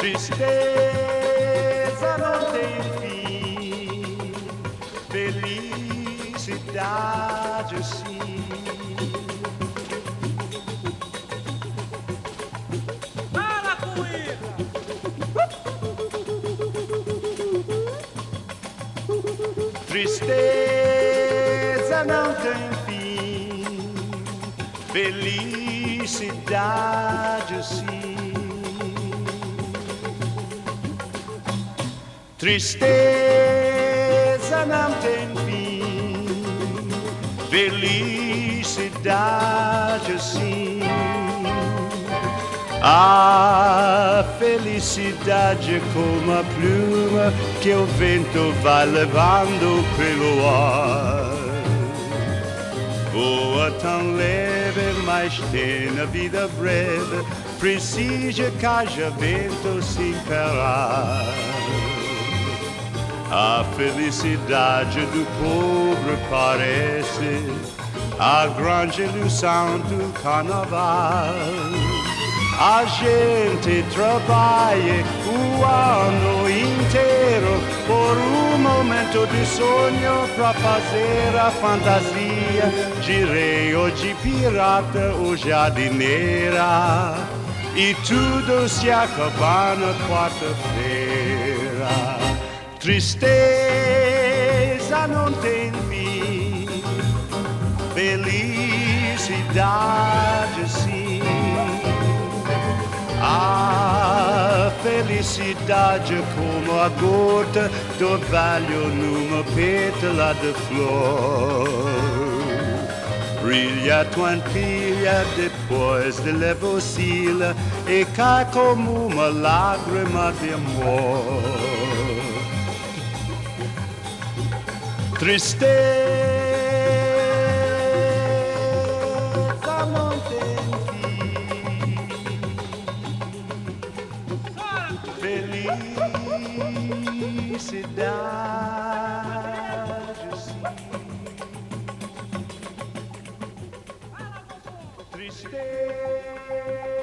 Tristeza não tem fim, felicidade sim. Para com isso! Tristeza não tem fim, felicidade sim. Tristeza não tem fim, felicidade sim. A felicidade é como a pluma que o vento vai levando pelo ar. Voa tão leve, mas tem a vida breve, precisa que haja vento sem parar. A felicidade do pobre parece a grande ilusão do carnaval. A gente trabalha o ano inteiro por um momento de sonho para fazer a fantasia de rei ou de pirata ou jardineira. E tudo se acaba na quarta-feira. Tristeza não tem fim, felicidade sim. A felicidade é como a gota do orvalho numa pétala de flor. Brilha, tuantilha, depois de levocila e cai como uma lágrima de amor. Tristeza não tem fim, felicidade sim. Tristeza